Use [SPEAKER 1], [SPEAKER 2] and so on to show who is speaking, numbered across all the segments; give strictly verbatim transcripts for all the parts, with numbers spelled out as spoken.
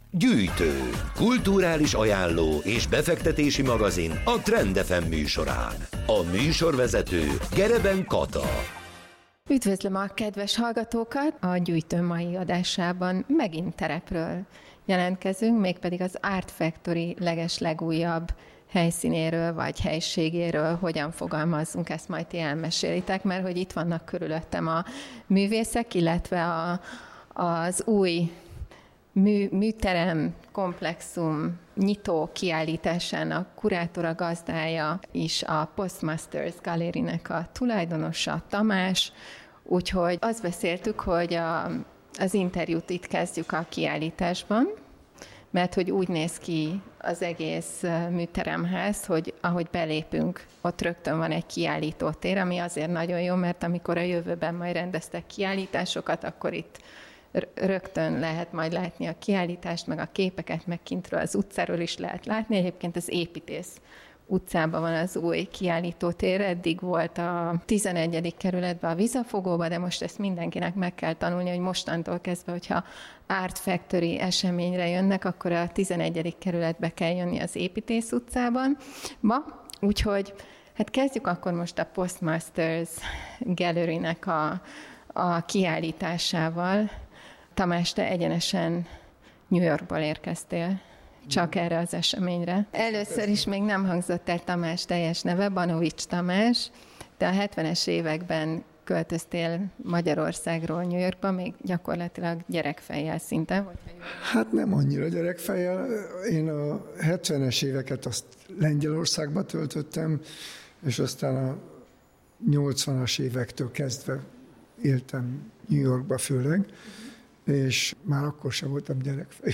[SPEAKER 1] Gyűjtő, kulturális ajánló és befektetési magazin a Trend ef em műsorán. A műsorvezető Gereben Kata.
[SPEAKER 2] Üdvözlöm a kedves hallgatókat! A Gyűjtő mai adásában megint terepről jelentkezünk, mégpedig az Art Factory legeslegújabb helyszínéről vagy helységéről, hogyan fogalmazzunk, ezt majd ti elmesélitek, mert hogy itt vannak körülöttem a művészek, illetve a, az új mű, műterem, komplexum, nyitó kiállításának kurátora, gazdája is a Postmasters Gallerynek a tulajdonosa, Tamás, úgyhogy azt beszéltük, hogy a, az interjút itt kezdjük a kiállításban, mert hogy úgy néz ki az egész műteremház, hogy ahogy belépünk, ott rögtön van egy kiállítótér, ami azért nagyon jó, mert amikor a jövőben majd rendeztek kiállításokat, akkor itt rögtön lehet majd látni a kiállítást, meg a képeket, meg kintről az utcáról is lehet látni. Egyébként az Építész utcában van az új kiállítótér, eddig volt a tizenegyedik kerületben a Vizafogóban, de most ezt mindenkinek meg kell tanulni, hogy mostantól kezdve, hogyha Art Factory eseményre jönnek, akkor a tizenegyedik kerületbe kell jönni az Építész utcában. Ma, úgyhogy hát kezdjük akkor most a Postmasters Gallerynek a, a kiállításával. Tamás, te egyenesen New Yorkból érkeztél. Csak erre az eseményre. Először is még nem hangzott el Tamás teljes neve, Banovics Tamás. Te a hetvenes években költöztél Magyarországról New Yorkba, még gyakorlatilag gyerekfejjel szinte.
[SPEAKER 3] Hát nem annyira gyerekfejjel. Én a hetvenes éveket azt Lengyelországba töltöttem, és aztán a nyolcvanas évektől kezdve éltem New Yorkba főleg, és már akkor sem voltam gyerekfej.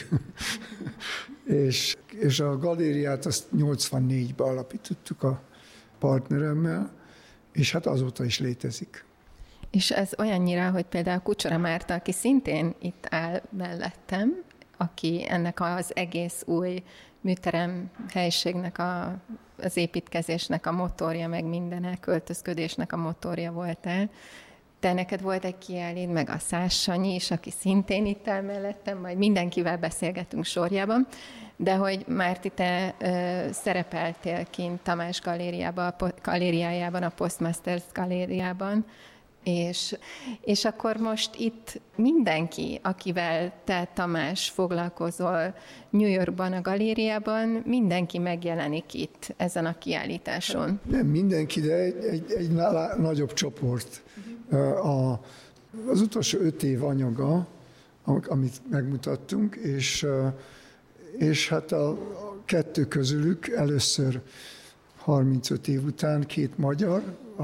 [SPEAKER 3] és, és a galériát azt nyolcvannégyben alapítottuk a partneremmel, és hát azóta is létezik.
[SPEAKER 2] És ez olyannyira, hogy például Kucsora Márta, aki szintén itt áll mellettem, aki ennek az egész új műterem helységnek, a, az építkezésnek a motorja, meg minden költözködésnek a motorja voltál. Te neked volt egy kiállít, meg a Szász Sanyi is, aki szintén itt áll mellettem, majd mindenkivel beszélgetünk sorjában, de hogy Márti, te ö, szerepeltél kint Tamás galériában, a galériájában, a Postmasters galériában, és, és akkor most itt mindenki, akivel te, Tamás, foglalkozol New Yorkban, a galériában, mindenki megjelenik itt ezen a kiállításon.
[SPEAKER 3] Nem mindenki, de egy, egy, egy nagyobb csoport. A, az utolsó öt év anyaga, amit megmutattunk, és, és hát a, a kettő közülük először harmincöt év után két magyar, a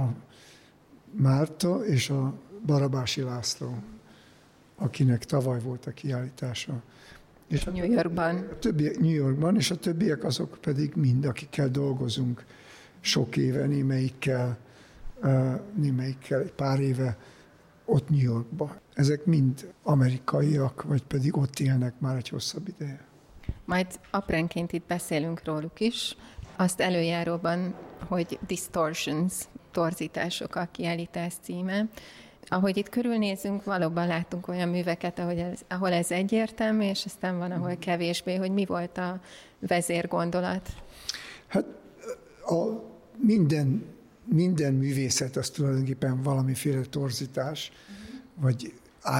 [SPEAKER 3] Márta és a Barabási László, akinek tavaly volt a kiállítása. És
[SPEAKER 2] New Yorkban.
[SPEAKER 3] A többiek, New Yorkban, és a többiek azok pedig mind, akikkel dolgozunk sok éve, némelyikkel, némelyikkel egy pár éve ott New Yorkban. Ezek mind amerikaiak, vagy pedig ott élnek már egy hosszabb ideje.
[SPEAKER 2] Majd apránként itt beszélünk róluk is. Azt előjáróban, hogy Distortions, torzítások a kiállítás címe. Ahogy itt körülnézünk, valóban látunk olyan műveket, ahogy ez, ahol ez egyértelmű, és aztán van, ahol kevésbé, hogy mi volt a vezérgondolat. Hát
[SPEAKER 3] a minden, minden művészet az tulajdonképpen valamiféle torzítás, vagy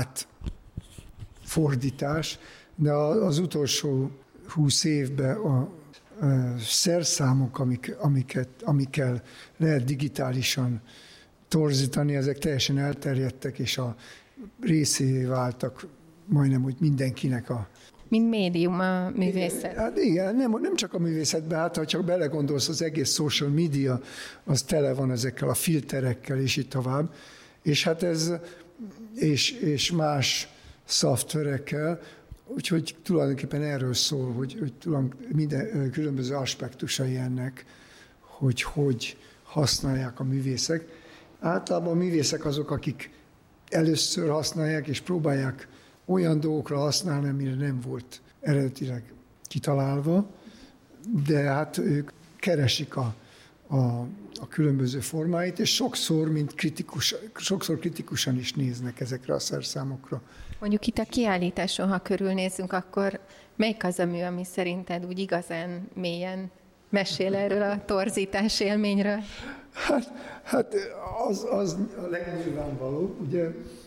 [SPEAKER 3] átfordítás, de az utolsó húsz évben a szerszámok, amik, amiket, amikkel lehet digitálisan torzítani, ezek teljesen elterjedtek, és a részévé váltak majdnem, hogy mindenkinek a...
[SPEAKER 2] Mint médium a művészet.
[SPEAKER 3] Hát igen, nem, nem csak a művészetben, hát ha csak belegondolsz, az egész social media, az tele van ezekkel a filterekkel, és így tovább. És hát ez, és, és más szoftverekkel, úgyhogy tulajdonképpen erről szól, hogy, hogy minden különböző aspektusai ennek, hogy hogy használják a művészek. Általában a művészek azok, akik először használják, és próbálják olyan dolgokra használni, amire nem volt eredetileg kitalálva, de hát ők keresik a, a, a különböző formáit, és sokszor, mint kritikus, sokszor kritikusan is néznek ezekre a szerszámokra.
[SPEAKER 2] Mondjuk itt a kiállításon, ha körülnézzünk, akkor melyik az a mű, ami szerinted úgy igazán mélyen mesél erről a torzítás élményről?
[SPEAKER 3] Hát, hát az, az a legnyilvánvalóbb, ugye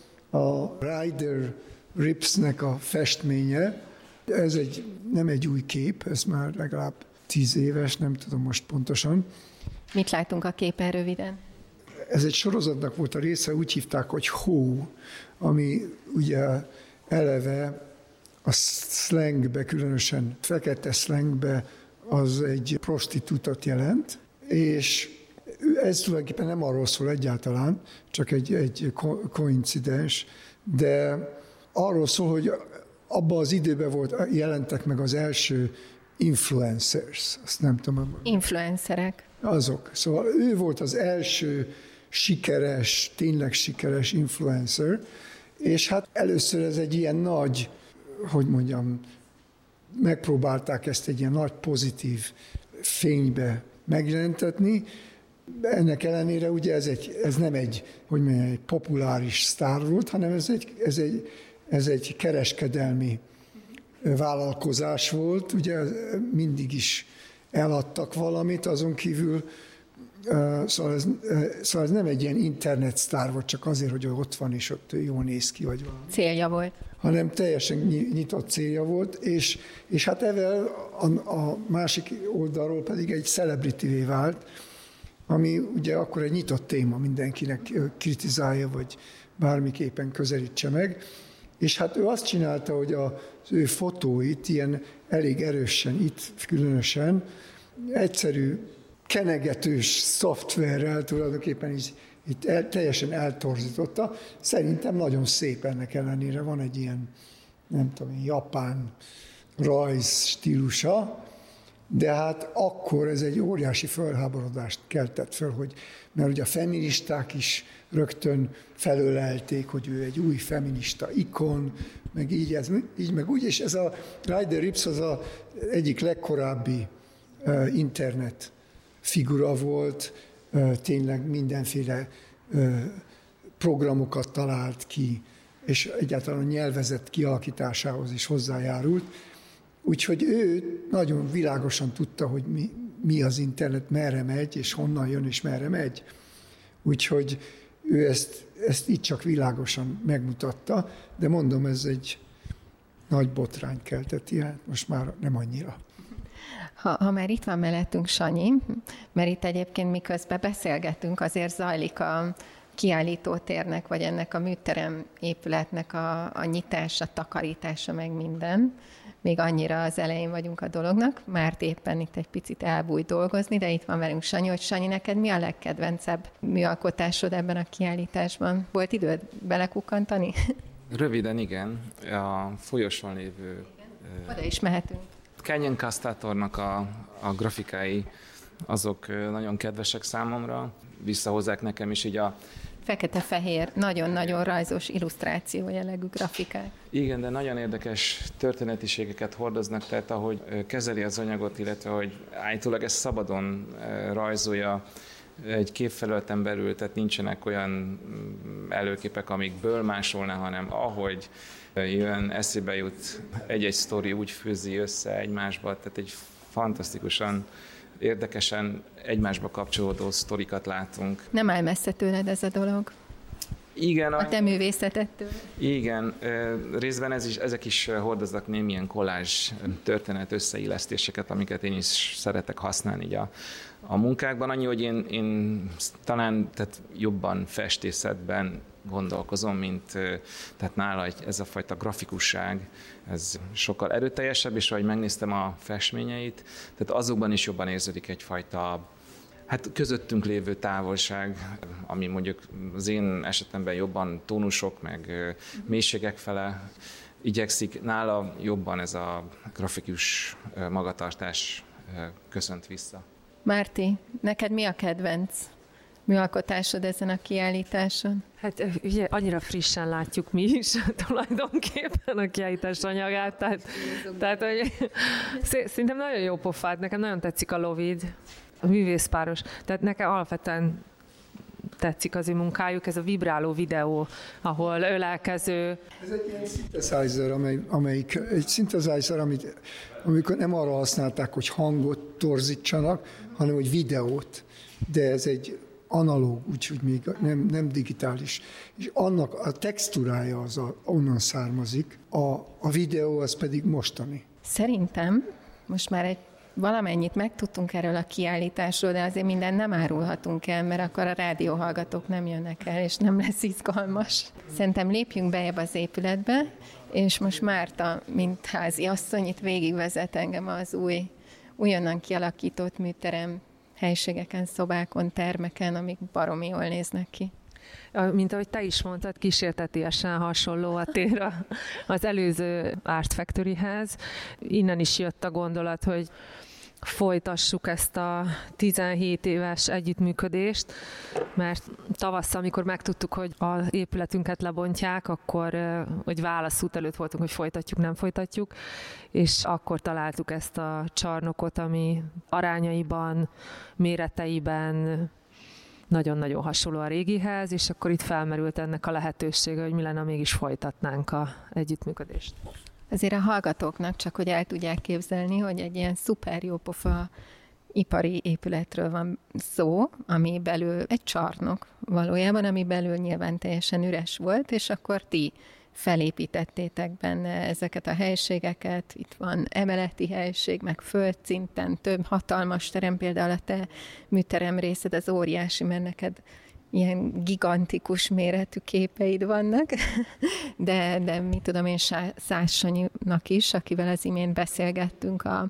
[SPEAKER 3] a Ryder Ripsnek a festménye, ez egy, nem egy új kép, ez már legalább tíz éves, nem tudom most pontosan.
[SPEAKER 2] Mit látunk a képen röviden?
[SPEAKER 3] Ez egy sorozatnak volt a része, úgy hívták, hogy Hó, ami ugye eleve a szlengbe, különösen fekete szlengbe, az egy prostitutot jelent, és ez tulajdonképpen nem arról szól egyáltalán, csak egy, egy koincidens, de arról szól, hogy abban az időben volt, jelentek meg az első influencers, azt nem tudom.
[SPEAKER 2] Influencerek.
[SPEAKER 3] Azok. Szóval ő volt az első sikeres, tényleg sikeres influencer, és hát először ez egy ilyen nagy, hogy mondjam, megpróbálták ezt egy ilyen nagy pozitív fénybe megjelentetni. Ennek ellenére ugye ez, egy, ez nem egy, hogy mondjam, egy populáris sztár volt, hanem ez egy, ez egy, ez egy kereskedelmi vállalkozás volt. Ugye mindig is eladtak valamit, azon kívül szóval ez, szóval ez nem egy ilyen internet sztár volt, csak azért, hogy ott van és ott jól néz ki, vagy valami.
[SPEAKER 2] Célja volt.
[SPEAKER 3] Hanem teljesen nyitott célja volt, és, és hát ezzel a, a másik oldalról pedig egy celebrityvé vált, ami ugye akkor egy nyitott téma, mindenkinek kritizálja, vagy bármiképpen közelítse meg. És hát ő azt csinálta, hogy az ő fotóit ilyen elég erősen, itt különösen, egyszerű, kenegetős szoftverrel tulajdonképpen így, itt el, teljesen eltorzította. Szerintem nagyon szép ennek ellenére. Van egy ilyen, nem tudom, japán rajz stílusa, de hát akkor ez egy óriási felháborodást keltett föl, hogy, mert ugye a feministák is rögtön felölelték, hogy ő egy új feminista ikon, meg így, ez, így meg úgy, és ez a Ryder Rips az a egyik legkorábbi uh, internet figura volt, uh, tényleg mindenféle uh, programokat talált ki, és egyáltalán a nyelvezet kialakításához is hozzájárult. Úgyhogy ő nagyon világosan tudta, hogy mi, mi az internet, merre megy, és honnan jön, és merre megy. Úgyhogy ő ezt, ezt így csak világosan megmutatta, de mondom, ez egy nagy botrányt keltett, ilyen, most már nem annyira.
[SPEAKER 2] Ha, ha már itt van mellettünk Sanyi, mert itt egyébként miközben beszélgetünk, azért zajlik a kiállítótérnek, vagy ennek a műterem épületnek a, a nyitása, takarítása, meg minden. Még annyira az elején vagyunk a dolognak, már éppen itt egy picit elbújt dolgozni, de itt van velünk Sanyi, hogy Sanyi, neked mi a legkedvencebb műalkotásod ebben a kiállításban? Volt időd belekukkantani?
[SPEAKER 4] Röviden igen. A folyosón lévő...
[SPEAKER 2] Oda is mehetünk.
[SPEAKER 4] Canyon Castatornak a, a grafikái, azok nagyon kedvesek számomra. Visszahozzák nekem is így a...
[SPEAKER 2] Fekete-fehér, nagyon-nagyon rajzos illusztráció jellegű grafikák.
[SPEAKER 4] Igen, de nagyon érdekes történetiségeket hordoznak, tehát ahogy kezeli az anyagot, illetve hogy állítólag ezt szabadon rajzolja egy képfelületen belül, tehát nincsenek olyan előképek, amikből másolna, hanem ahogy jön, eszébe jut, egy-egy sztori úgy fűzi össze egymásba, tehát egy fantasztikusan érdekesen egymásba kapcsolódó sztorikat látunk.
[SPEAKER 2] Nem áll messze tőled ez a dolog.
[SPEAKER 4] Igen.
[SPEAKER 2] A te művészetettől.
[SPEAKER 4] Igen, részben ez is, ezek is hordoznak némilyen kollázs történet összeillesztéseket, amiket én is szeretek használni így a, a munkákban. Annyi, hogy én, én talán tehát jobban festészetben gondolkozom, mint tehát nála ez a fajta grafikusság, ez sokkal erőteljesebb, és ahogy megnéztem a festményeit, tehát azokban is jobban érződik egyfajta hát közöttünk lévő távolság, ami mondjuk az én esetemben jobban tónusok, meg mélységek fele igyekszik. Nála jobban ez a grafikus magatartás köszönt vissza.
[SPEAKER 2] Márti, neked mi a kedvenc műalkotásod ezen a kiállításon?
[SPEAKER 5] Hát ugye annyira frissen látjuk mi is tulajdonképpen a kiállítás anyagát, tehát, tehát hogy, szerintem nagyon jó pofád, nekem nagyon tetszik a lovid. A művészpáros. Tehát nekem alapvetően tetszik az ő munkájuk, ez a vibráló videó, ahol ölelkező.
[SPEAKER 3] Ez egy ilyen synthesizer, amely, amelyik egy synthesizer, amit, amikor nem arra használták, hogy hangot torzítsanak, hanem hogy videót, de ez egy analóg, úgyhogy még nem, nem digitális. És annak a textúrája az a, onnan származik, a, a videó az pedig mostani.
[SPEAKER 2] Szerintem most már egy valamennyit megtudtunk erről a kiállításról, de azért minden nem árulhatunk el, mert akkor a rádióhallgatók nem jönnek el, és nem lesz izgalmas. Szerintem lépjünk bejebb az épületbe, és most Márta, mint házi asszony, itt végigvezet engem az új, újonnan kialakított műterem helységeken, szobákon, termeken, amik baromi jól néznek ki.
[SPEAKER 5] Mint ahogy te is mondtad, kísértetiesen hasonló a tér az előző Art Factoryhez. Innen is jött a gondolat, hogy folytassuk ezt a tizenhét éves együttműködést, mert tavasszal, amikor megtudtuk, hogy az épületünket lebontják, akkor hogy válaszút előtt voltunk, hogy folytatjuk, nem folytatjuk, és akkor találtuk ezt a csarnokot, ami arányaiban, méreteiben nagyon-nagyon hasonló a régihez, és akkor itt felmerült ennek a lehetősége, hogy mi lenne, mégis folytatnánk az együttműködést.
[SPEAKER 2] Azért a hallgatóknak csak, hogy el tudják képzelni, hogy egy ilyen szuper jópofa ipari épületről van szó, ami belül egy csarnok valójában, ami belül nyilván teljesen üres volt, és akkor ti felépítettétek benne ezeket a helységeket, itt van emeleti helység, meg földszinten több hatalmas terem, például a te műterem részed az óriási, mert neked ilyen gigantikus méretű képeid vannak, de, de mit tudom én, Szász Sanyinak is, akivel az imént beszélgettünk a,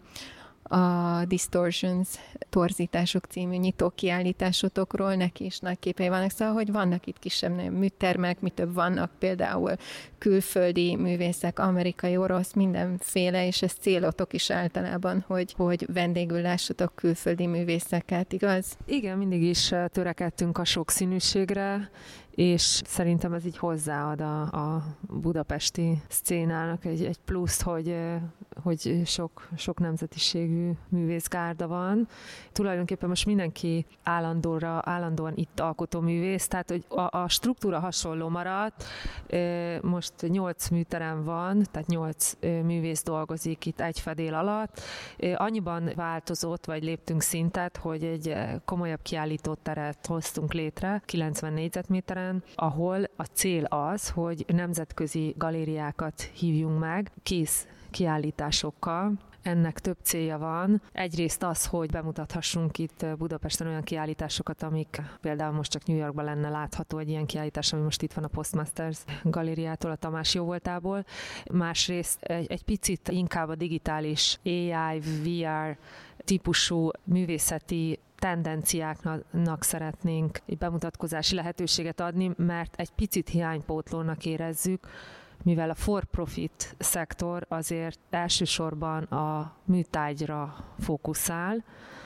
[SPEAKER 2] a Distortions, torzítások című nyitó kiállításotokról, neki is nagy képei vannak, szóval, hogy vannak itt kisebb műtermek, mi több vannak például külföldi művészek, amerikai, orosz, mindenféle, és ez célotok is általában, hogy, hogy vendégül lássatok külföldi művészeket, igaz?
[SPEAKER 5] Igen, mindig is törekedtünk a sokszínűségre, és szerintem ez így hozzáad a, a budapesti szcénának egy, egy pluszt, hogy, hogy sok, sok nemzetiségű művészgárda van. Tulajdonképpen most mindenki állandóra, állandóan itt alkotó művész, tehát hogy a, a struktúra hasonló maradt. Most nyolc műterem van, tehát nyolc művész dolgozik itt egy fedél alatt. Annyiban változott, vagy léptünk szintet, hogy egy komolyabb kiállítóteret hoztunk létre, kilencven négyzetméteren, ahol a cél az, hogy nemzetközi galériákat hívjunk meg, kész kiállításokkal. Ennek több célja van. Egyrészt az, hogy bemutathassunk itt Budapesten olyan kiállításokat, amik például most csak New Yorkban lenne látható egy ilyen kiállítás, ami most itt van a Postmasters galériától, a Tamás Jóvoltából. Másrészt egy, egy picit inkább a digitális á i, vé er típusú művészeti tendenciáknak szeretnénk egy bemutatkozási lehetőséget adni, mert egy picit hiánypótlónak érezzük, mivel a for-profit szektor azért elsősorban a műtárgyra fókuszál,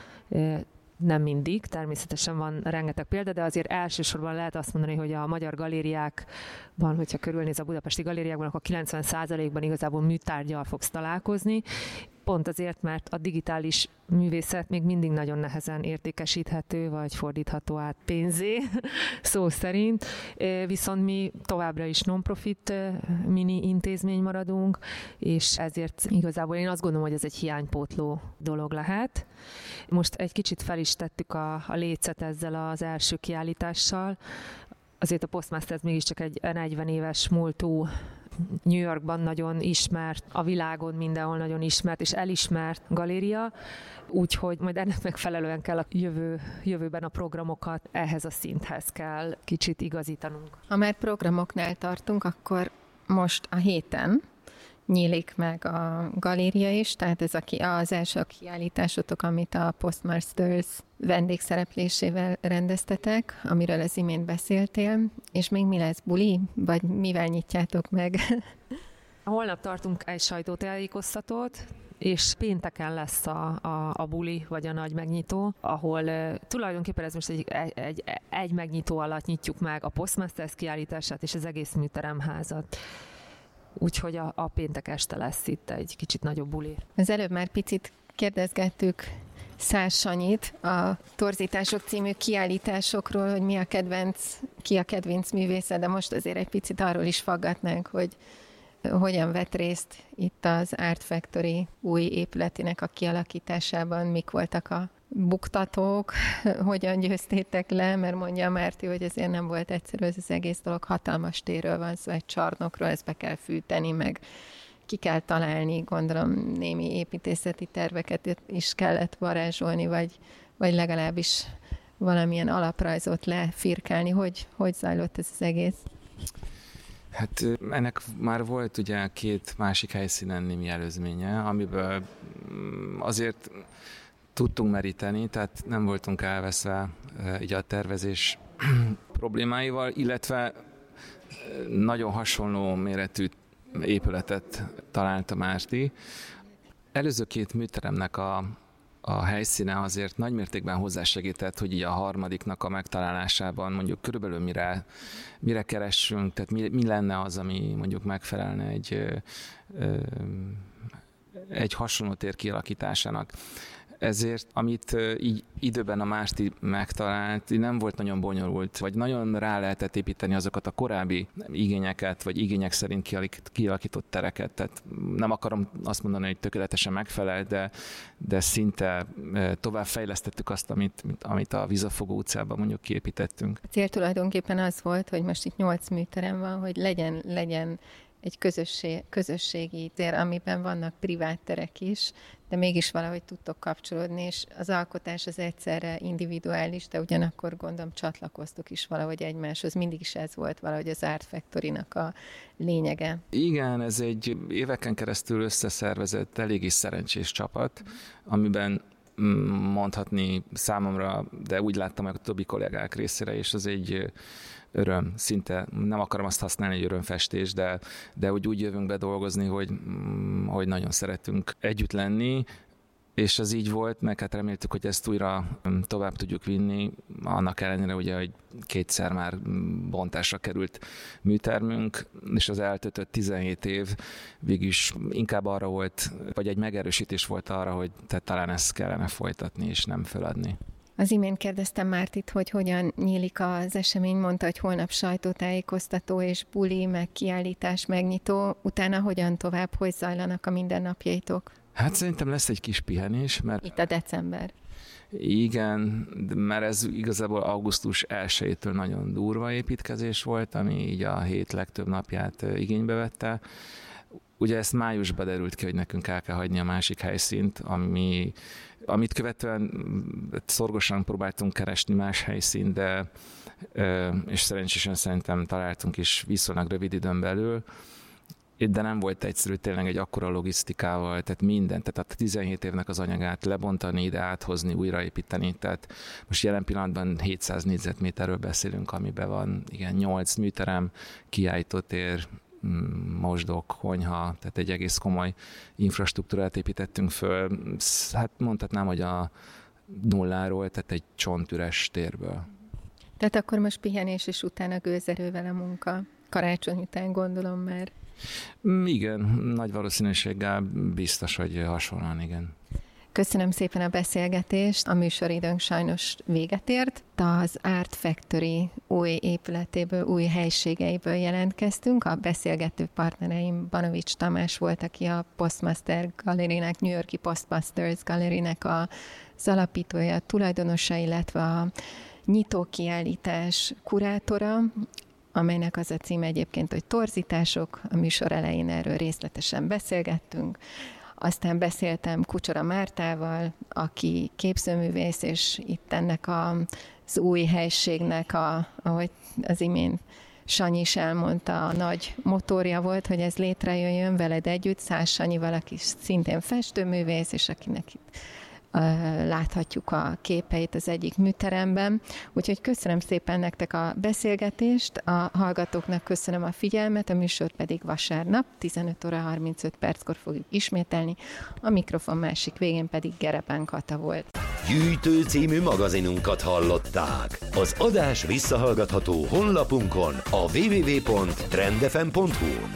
[SPEAKER 5] nem mindig, természetesen van rengeteg példa, de azért elsősorban lehet azt mondani, hogy a magyar galériákban, hogyha körülnéz a budapesti galériákban, akkor kilencven százalékban igazából műtárgyal fogsz találkozni, pont azért, mert a digitális művészet még mindig nagyon nehezen értékesíthető, vagy fordítható át pénzé, szó szerint. Viszont mi továbbra is non-profit mini intézmény maradunk, és ezért igazából én azt gondolom, hogy ez egy hiánypótló dolog lehet. Most egy kicsit fel is tettük a, a lécet ezzel az első kiállítással. Azért a Postmasters mégiscsak egy negyven éves múltú, New Yorkban nagyon ismert, a világon mindenhol nagyon ismert és elismert galéria, úgyhogy majd ennek megfelelően kell a jövő, jövőben a programokat ehhez a szinthez kell kicsit igazítanunk.
[SPEAKER 2] Ha már programoknál tartunk, akkor most a héten nyílik meg a galéria is, tehát ez az első kiállításotok, amit a Postmasters vendégszereplésével rendeztetek, amiről az imént beszéltél, és még mi lesz, buli? Vagy mivel nyitjátok meg?
[SPEAKER 5] Holnap tartunk egy sajtótájékoztatót, és pénteken lesz a, a, a buli, vagy a nagy megnyitó, ahol uh, tulajdonképpen ez most egy, egy, egy megnyitó alatt nyitjuk meg a Postmasters kiállítását és az egész műteremházat. Úgyhogy a, a péntek este lesz itt egy kicsit nagyobb buli.
[SPEAKER 2] Az előbb már picit kérdezgettük Szász Sanyit a Torzítások című kiállításokról, hogy mi a kedvenc, ki a kedvenc művésze, de most azért egy picit arról is faggatnánk, hogy hogyan vett részt itt az Art Factory új épületének a kialakításában, mik voltak a buktatók, hogyan győztétek le, mert mondja Márti, hogy ezért nem volt egyszerű ez az egész dolog, hatalmas térről van szó, egy csarnokról, ezt be kell fűteni, meg ki kell találni, gondolom némi építészeti terveket is kellett varázsolni, vagy, vagy legalábbis valamilyen alaprajzot lefirkálni. Hogy, hogy zajlott ez az egész?
[SPEAKER 4] Hát ennek már volt ugye két másik helyszínen némi előzménye, amiből azért tudtunk meríteni, tehát nem voltunk elveszve így a tervezés problémáival, illetve nagyon hasonló méretű épületet találta Márti. Előző két műteremnek a, a helyszíne azért nagymértékben hozzásegített, hogy így a harmadiknak a megtalálásában mondjuk körülbelül mire, mire keressünk, tehát mi, mi lenne az, ami mondjuk megfelelne egy, egy hasonló tér kialakításának. Ezért, amit így időben a Márti megtalált, nem volt nagyon bonyolult, vagy nagyon rá lehetett építeni azokat a korábbi igényeket, vagy igények szerint kialakított tereket. Tehát nem akarom azt mondani, hogy tökéletesen megfelelt, de, de szinte tovább fejlesztettük azt, amit, amit a Vizafogó utcában mondjuk kiépítettünk.
[SPEAKER 2] A cél tulajdonképpen az volt, hogy most itt nyolc műterem van, hogy legyen, legyen egy közösség, közösségi tér, amiben vannak privát terek is, de mégis valahogy tudtok kapcsolódni, és az alkotás az egyszerre individuális, de ugyanakkor gondolom csatlakoztok is valahogy egymáshoz. Mindig is ez volt valahogy az Art Factory-nak a lényege.
[SPEAKER 4] Igen, ez egy éveken keresztül összeszervezett, eléggé szerencsés csapat, amiben mondhatni számomra, de úgy láttam meg a többi kollégák részére, és az egy öröm, szinte nem akarom azt használni, hogy örömfestés, de, de hogy úgy jövünk be dolgozni, hogy, hogy nagyon szeretünk együtt lenni, és az így volt, meg hát reméltük, hogy ezt újra tovább tudjuk vinni, annak ellenére ugye, hogy kétszer már bontásra került műtermünk, és az eltöltött tizenhét év végülis inkább arra volt, vagy egy megerősítés volt arra, hogy tehát talán ezt kellene folytatni, és nem föladni.
[SPEAKER 2] Az imént kérdeztem Mártit, hogy hogyan nyílik az esemény, mondta, hogy holnap sajtótájékoztató és buli, meg kiállítás, megnyitó, utána hogyan tovább, hogy zajlanak a mindennapjaitok?
[SPEAKER 4] Hát szerintem lesz egy kis pihenés, mert...
[SPEAKER 2] Itt a december.
[SPEAKER 4] Igen, mert ez igazából augusztus elsejétől nagyon durva építkezés volt, ami így a hét legtöbb napját igénybe vette. Ugye ezt májusban derült ki, hogy nekünk el kell hagyni a másik helyszínt, ami, amit követően szorgosan próbáltunk keresni más helyszínt, de és szerencsésen szerintem találtunk is viszonylag rövid időn belül, de nem volt egyszerű tényleg egy akkora logisztikával, tehát minden, tehát a tizenhét évnek az anyagát lebontani, ide áthozni, újraépíteni, tehát most jelen pillanatban hétszáz négyzetméterről beszélünk, amiben van igen, nyolc műterem, kiállítótér, mosdok, konyha, tehát egy egész komoly infrastruktúrát építettünk föl. Hát mondhatnám, hogy a nulláról, tehát egy csontüres térből.
[SPEAKER 2] Tehát akkor most pihenés, és utána gőzerővel a munka. Karácsony után gondolom már.
[SPEAKER 4] Igen, nagy valószínűséggel biztos, hogy hasonlóan, igen.
[SPEAKER 2] Köszönöm szépen a beszélgetést, a műsoridőnk sajnos véget ért. Az Art Factory új épületéből, új helységeiből jelentkeztünk. A beszélgető partnereim Banovics Tamás volt, aki a Postmaster Gallerynek, New York-i Postmasters Gallerynek az alapítója, tulajdonosa, illetve a nyitókiállítás kurátora, amelynek az a címe egyébként, hogy Torzítások. A műsor elején erről részletesen beszélgettünk. Aztán beszéltem Kucsora Mártával, aki képzőművész, és itt ennek a, az új helységnek, a, ahogy az imént Sanyi is elmondta, a nagy motorja volt, hogy ez létrejöjjön veled együtt, Szász Sanyival, aki szintén festőművész, és akinek itt láthatjuk a képeit az egyik műteremben. Úgyhogy köszönöm szépen nektek a beszélgetést, a hallgatóknak köszönöm a figyelmet, a műsor pedig vasárnap tizenöt óra harmincöt perckor fogjuk ismételni, a mikrofon másik végén pedig Gerebán Kata volt.
[SPEAKER 1] Gyűjtő című magazinunkat hallották. Az adás visszahallgatható honlapunkon, a double-u double-u double-u pont trend f m pont h u-n.